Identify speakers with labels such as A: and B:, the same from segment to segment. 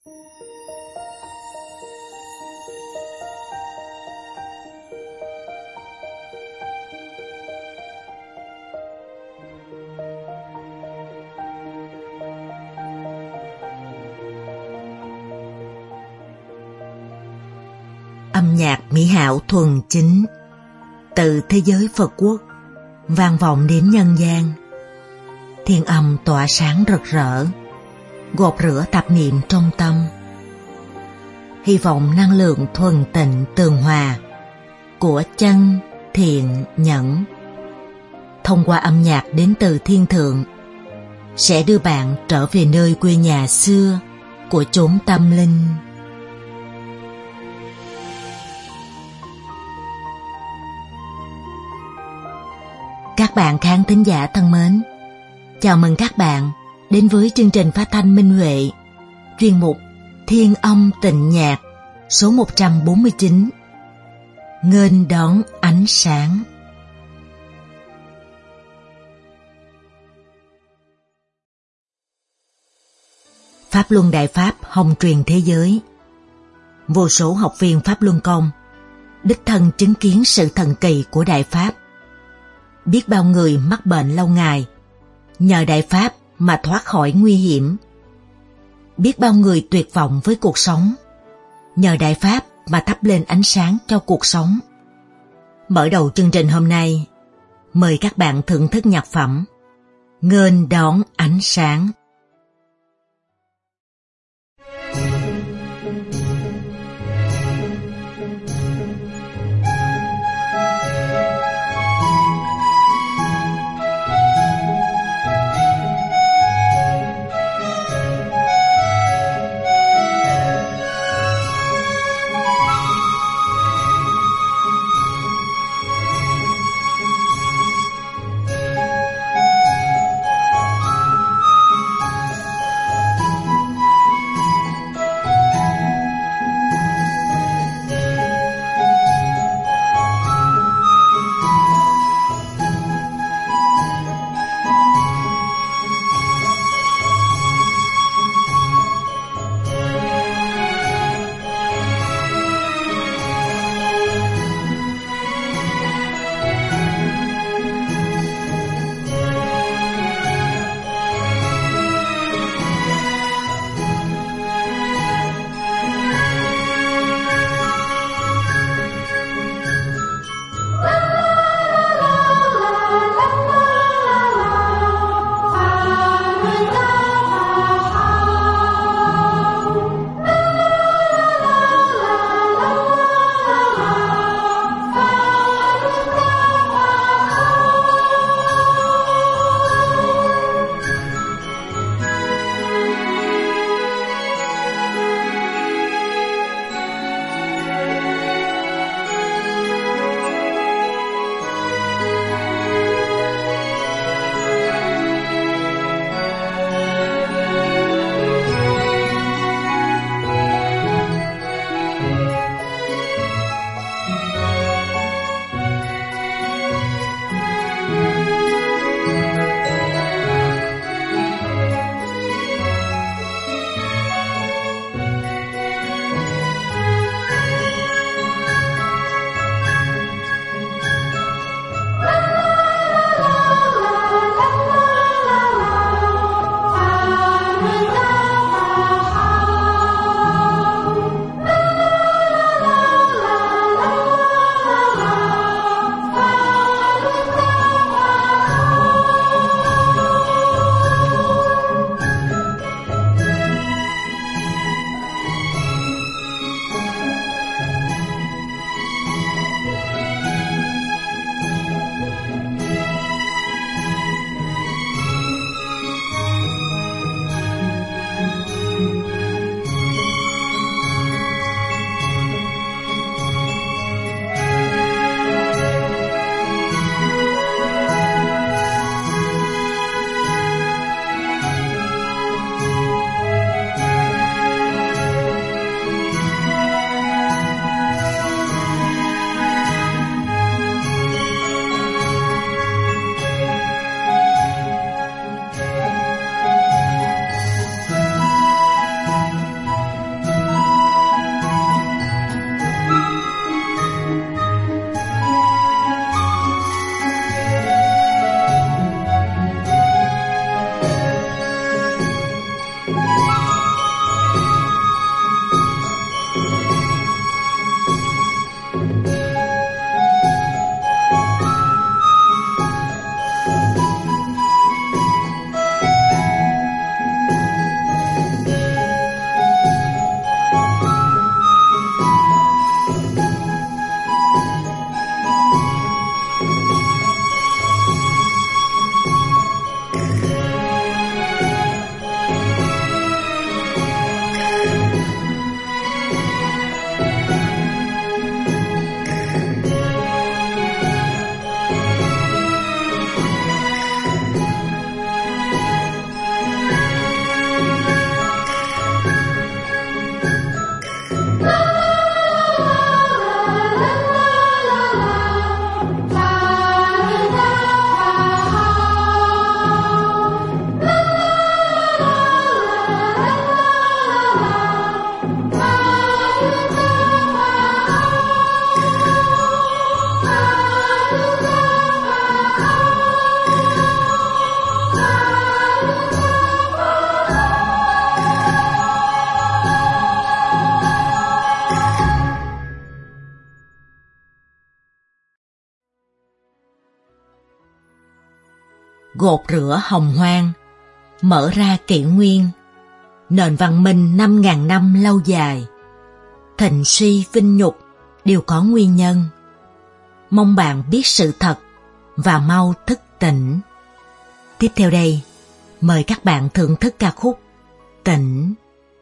A: Âm nhạc mỹ hảo thuần chính từ thế giới Phật quốc vang vọng đến nhân gian. Thiên âm tỏa sáng rực rỡ, gột rửa tạp niệm trong tâm. Hy vọng năng lượng thuần tịnh tường hòa của chân, thiện, nhẫn thông qua âm nhạc đến từ thiên thượng sẽ đưa bạn trở về nơi quê nhà xưa của chốn tâm linh. Các bạn khán thính giả thân mến, chào mừng các bạn đến với chương trình phát thanh Minh Huệ, chuyên mục Thiên âm tịnh nhạc số 149, nghênh đón ánh sáng. Pháp Luân Đại Pháp hồng truyền thế giới. Vô số học viên Pháp Luân Công đích thân chứng kiến sự thần kỳ của Đại Pháp. Biết bao người mắc bệnh lâu ngày nhờ Đại Pháp mà thoát khỏi nguy hiểm. Biết bao người tuyệt vọng với cuộc sống nhờ Đại Pháp mà thắp lên ánh sáng cho cuộc sống. Mở đầu chương trình hôm nay, mời các bạn thưởng thức nhạc phẩm Nghênh đón ánh sáng. gột rửa hồng hoang, mở ra kỷ nguyên, nền văn minh 5.000 năm lâu dài. Thịnh suy vinh nhục đều có nguyên nhân. Mong bạn biết sự thật và mau thức tỉnh. Tiếp theo đây, mời các bạn thưởng thức ca khúc Tỉnh.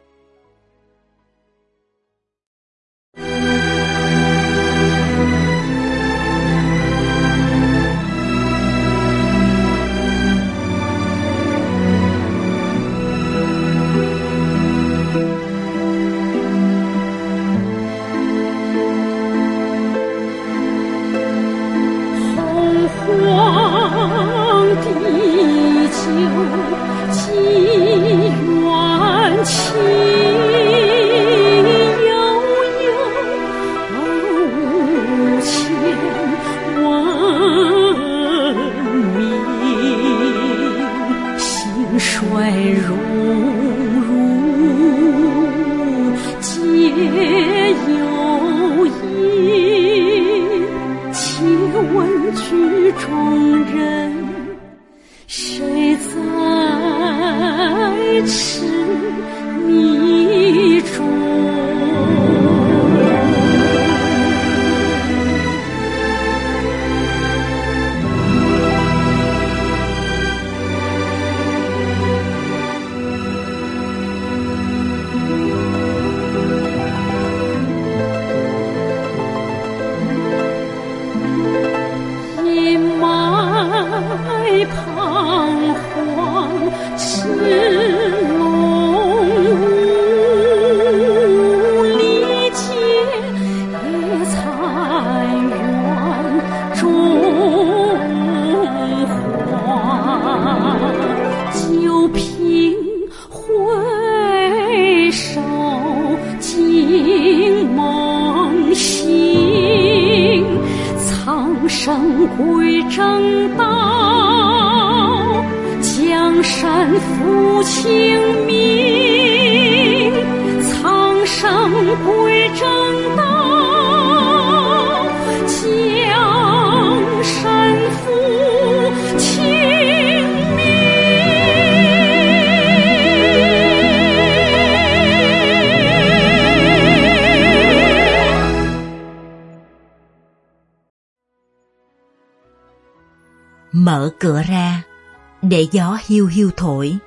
A: Mở cửa ra để gió hiu hiu thổi.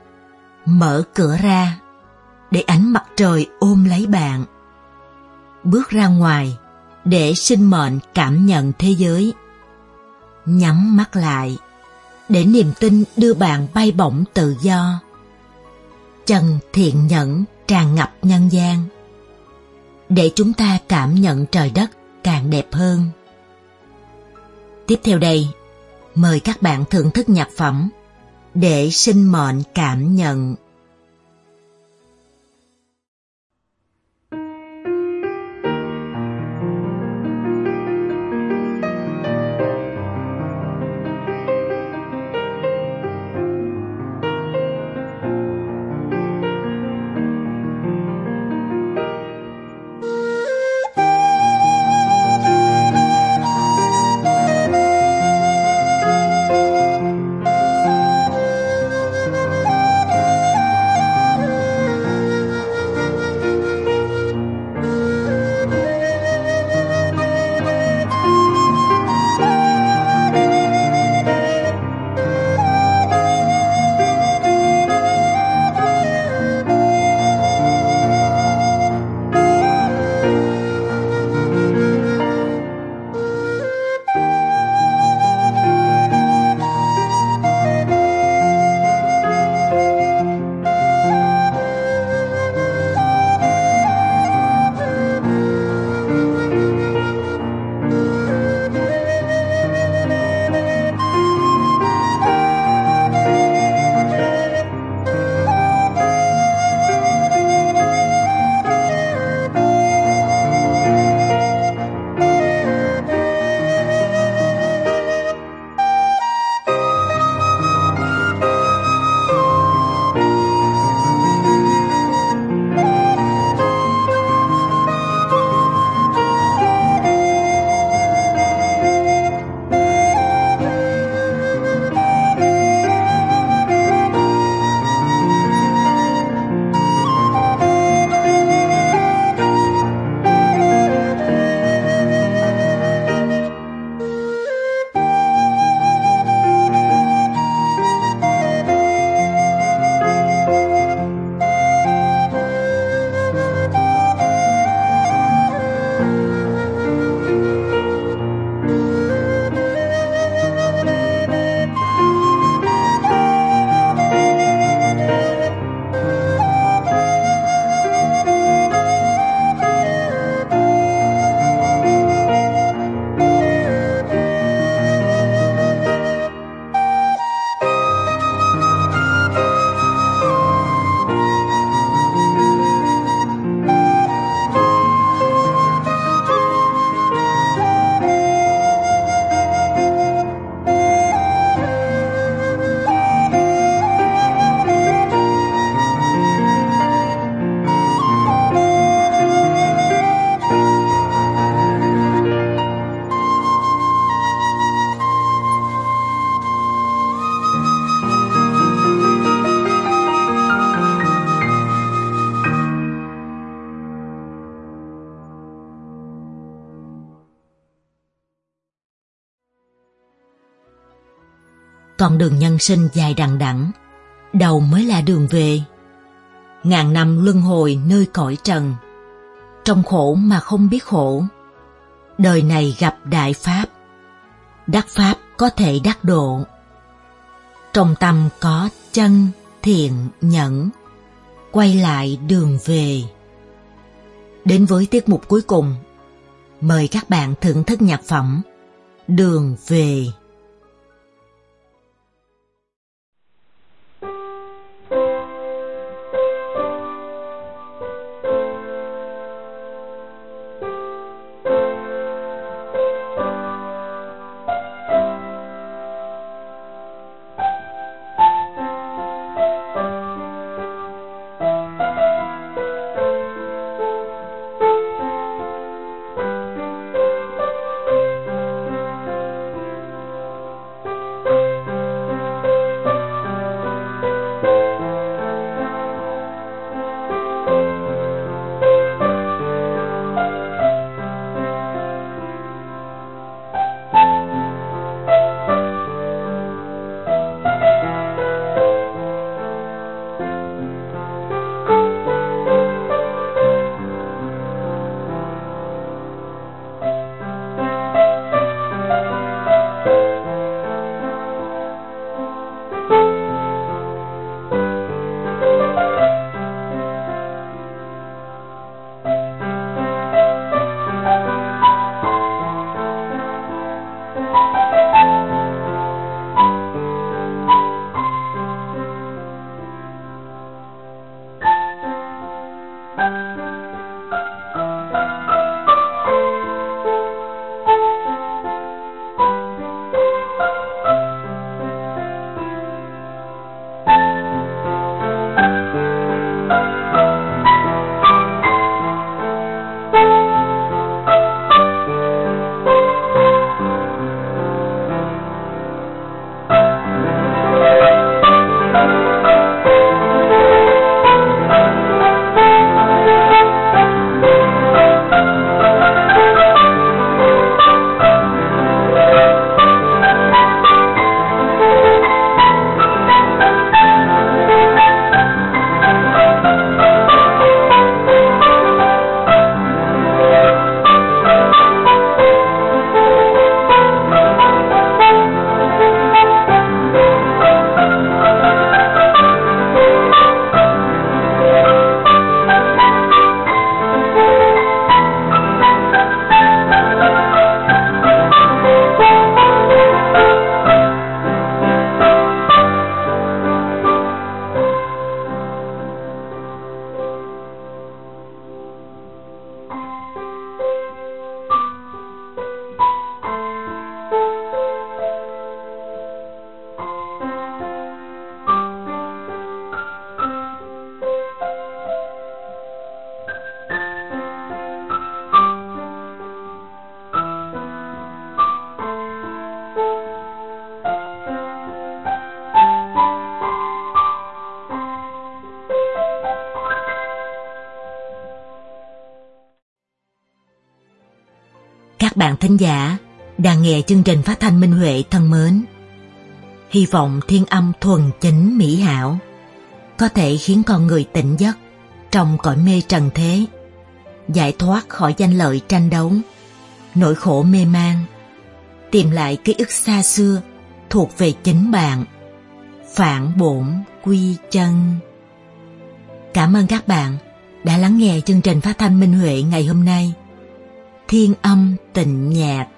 A: Mở cửa ra để ánh mặt trời ôm lấy bạn. Bước ra ngoài để sinh mệnh cảm nhận thế giới. Nhắm mắt lại để niềm tin đưa bạn bay bổng tự do. Chân thiện nhẫn tràn ngập nhân gian, để chúng ta cảm nhận trời đất càng đẹp hơn. Tiếp theo đây, mời các bạn thưởng thức nhạc phẩm Để sinh mệnh cảm nhận. Con đường nhân sinh dài đằng đẵng, đầu mới là đường về. Ngàn năm luân hồi nơi cõi trần, trong khổ mà không biết khổ. Đời này gặp đại pháp, đắc pháp có thể đắc độ. Trong tâm có chân, thiện, nhẫn, quay lại đường về. Đến với tiết mục cuối cùng, mời các bạn thưởng thức nhạc phẩm Đường Về. Các bạn thính giả đang nghe chương trình phát thanh Minh Huệ thân mến. Hy vọng thiên âm thuần chính mỹ hảo có thể khiến con người tỉnh giấc trong cõi mê trần thế, giải thoát khỏi danh lợi tranh đấu, nỗi khổ mê man, tìm lại ký ức xa xưa thuộc về chính bạn, phản bổn quy chân. Cảm ơn các bạn đã lắng nghe chương trình phát thanh Minh Huệ ngày hôm nay. Thiên âm tịnh nhạc.